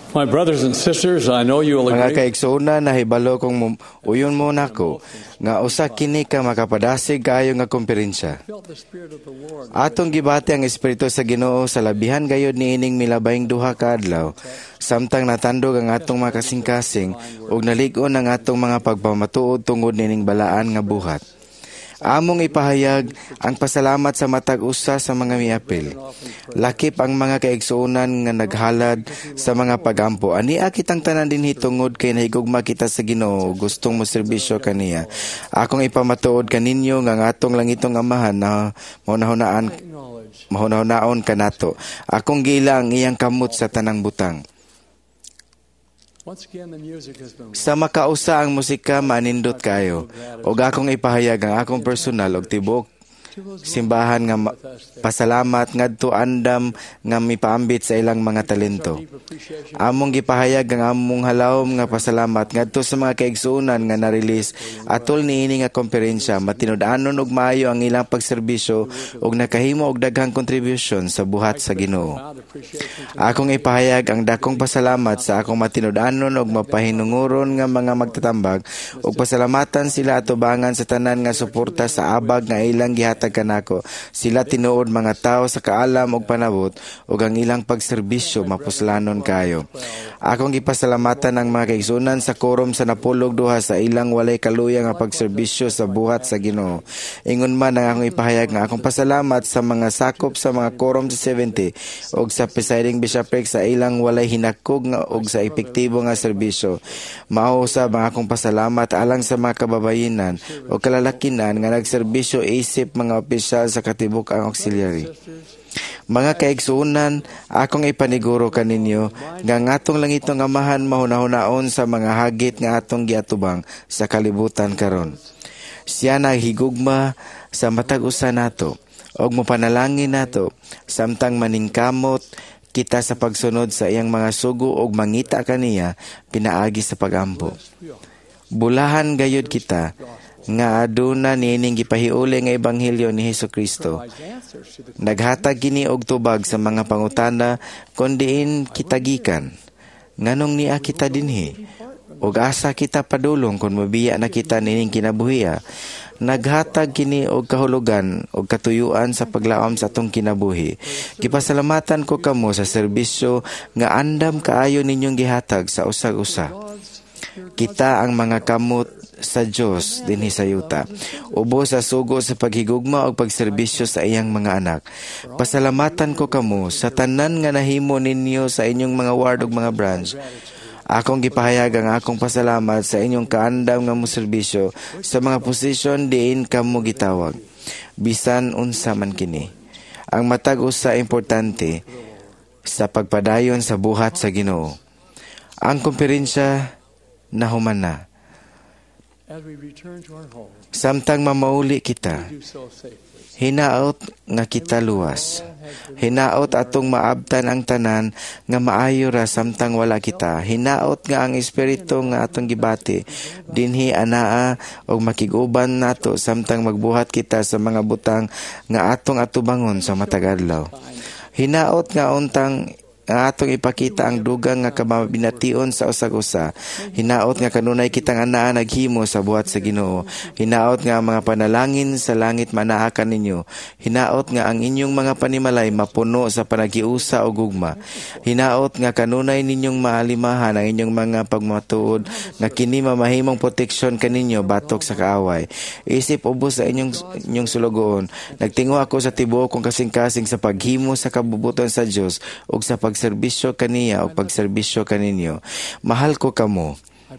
My brothers and sisters, I know you will Mga agree. kaigsuuna, nahibalo kong uyon mo nako nga usa kini ka makapadasig kaayo nga komperensya. Felt the Spirit of the Lord. Atong gibati ang Espiritu sa Ginoo sa labihan gayud niining milabayng duha ka adlaw. Samtang natandog ang atong mga kasing-kasing ug nalig-on ang atong mga pagpamatuod tungod nining balaan nga buhat. Among ipahayag ang pasalamat sa matag usa sa mga miapil. Lakip ang mga kaigsuunan nga naghalad sa mga pagampo. Ania kitang tanan dinhi tungod kay nahigugma kita sa Ginoo, gustong mo serbisyo kaniya. Akong ipamatuod kaninyo nga ang atong langitong Amahan na mahunaon kanato. Akong gila ang iyang kamot sa tanang butang. Once again, the music has been Sa makausa ang musika manindot kayo. Og akong ipahayag ang akong personal og tibok simbahan nga pasalamat ngadto andam nga mipaambit sa ilang mga talento. Among gipahayag ang among halawom nga pasalamat ngadto sa mga kaigsuunan nga na-release atol niini nga komperensya matinud-anon og maayo ang ilang pagserbisyo ug nakahimo og daghang contribution sa buhat sa Ginoo. Akong ipahayag ang dakong pasalamat sa akong matinud-anon og mapahinunguron nga mga magtatambag ug pasalamatan sila atubangan sa tanan nga suporta sa abag nga ilang gihatag kanako. Sila tinuod mga tao sa kaalam ug panabot ug ang ilang pagserbisyo mapuslanon kayo. Akong gipasalamatan ang mga kaigsunan sa korom sa napulog duha sa ilang walay kaluyang nga pagserbisyo sa buhat sa Ginoo. Ingon man ang akong ipahayag nga akong pasalamat sa mga sakop sa mga korom sa 70 ug sa presiding bishopric sa ilang walay hinakog nga ug sa epektibo nga serbisyo. Mao usab ang akong pasalamat alang sa mga kababayenan o kalalakinan nga nagserbisyo isip mga opisyal sa katibuk-ang auxiliary. Mga kaigsuunan, akong ipaniguro kaninyo nga atong langitong Amahan mahuna-hunaon sa mga hagit nga atong giatubang sa kalibutan karon. Siya naghigugma sa matag usa nato og mopanalangin nato samtang maningkamot kita sa pagsunod sa iyang mga sugo og mangita kaniya pinaagi sa pagampo. Bulahan gayud kita nga aduna niining gipahiuli nga ebanghelyo ni Hesukristo. Naghatag kini og tubag sa mga pangutana kun diin kita gikan. Nganong niya kita dinhi? Og asa kita padulong kun mabiya na kita nining kinabuhiya. Naghatag kini og kahulugan og katuyuan sa paglaom sa atong kinabuhi. Gipasalamatan ko kamo sa serbisyo nga andam kaayo ninyong gihatag sa usag-usa. Kita ang mga kamot sa Dios dinhi sa yuta. Ubos sa sugo sa paghigugma og pagserbisyo sa iyang mga anak. Pasalamatan ko kamo sa tanan nga nahimo ninyo sa inyong mga ward ug mga branch. Akong gipahayag ang akong pasalamat sa inyong kaandam nga moserbisyo sa mga posisyon diin kamo gitawag. Bisan unsa man kini. Ang matag usa importante sa pagpadayon sa buhat sa Ginoo. Ang komperensya nahuman na. Samtang mamauli kita, hinaot nga kita luwas. Hinaot atong maabtan ang tanan nga maayo ra samtang wala kita. Hinaot nga ang espiritu nga atong gibati dinhi anaa og makiguban nato samtang magbuhat kita sa mga butang nga atong atubangon sa matag adlaw. Hinaot nga untang nga atong ipakita ang dugang nga kamabination sa usag-usa. Hinaot nga kanunay kitang anaa naghimo sa buhat sa Ginoo. Hinaot nga ang mga panalangin sa langit manaa kaninyo. Hinaot nga ang inyong mga panimalay mapuno sa panagiusa o gugma. Hinaot nga kanunay ninyong maalimahan ang inyong mga pagmatuod nga kini mamahimong proteksyon kaninyo batok sa kaaway. Isip ubos sa inyong sulugoon. Nagtingo ako sa tibuok kong kasing-kasing sa paghimo sa kabubuton sa Dios ug sa pagserbisyo kaniya o pagserbisyo kaninyo. Mahal ko kamo.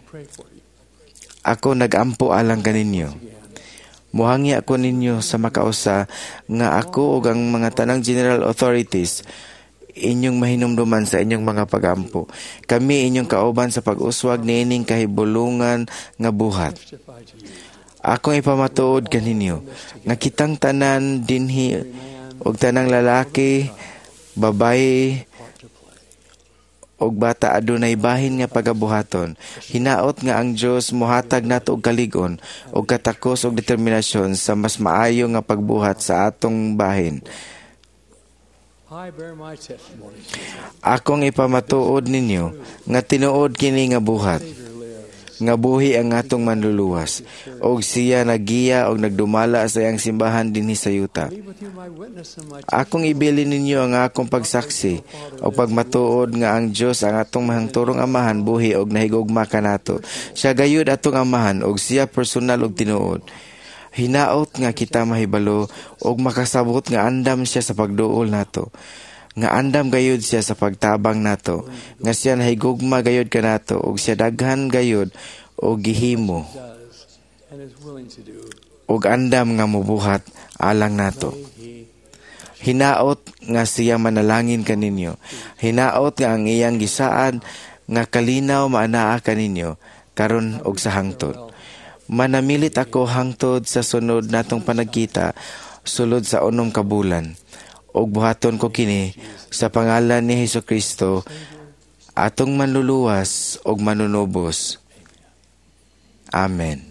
Ako nagampo alang kaninyo. Muhangi ako ninyo sa makausa nga ako o ang mga tanang general authorities inyong mahinumduman sa inyong mga pagampo. Kami inyong kauban sa pag-uswag niining kahibulungan nga buhat. Akong ipamatuod kaninyo nga kitang tanan dinhi og tanang lalaki, babae, og bata adunay bahin nga pagabuhaton. Hinaot nga ang Dios mohatag nato og kaligon og katakos og determinasyon sa mas maayo nga pagbuhat sa atong bahin. I bear my testimony. Akong ipamatuod ninyo nga tinuod kini nga buhat, Savior lives. nga buhi ang atong manluluwas, og siya nagiya og nagdumala sa iyang simbahan dinhi sa yuta. Leave with you my witness and my Akong ibilin ninyo ang akong pagsaksi o pagmatuod nga ang Dios ang atong mahangturong amahan buhi og nahigugma kanato. Siya gayud atong amahan og siya personal og tinuod. Hinaot nga kita mahibalo og makasabot nga andam siya sa pagduol nato. Nga andam gayud siya sa pagtabang nato. Nga siya nahigugma gayud kanato og siya daghan gayud og gihimo does and is willing to do. og andam nga mubuhat alang nato. He Hinaot nga siya manalangin kaninyo. Hinaot nga ang iyang gisaad nga kalinaw maanaa kaninyo karon og sa hangtod. Manamilit ako hangtod sa sunod natong panagkita sulod sa 6 ka bulan. Og buhaton ko kini sa pangalan ni Hesukristo, atong manluluwas og manunubos. Amen.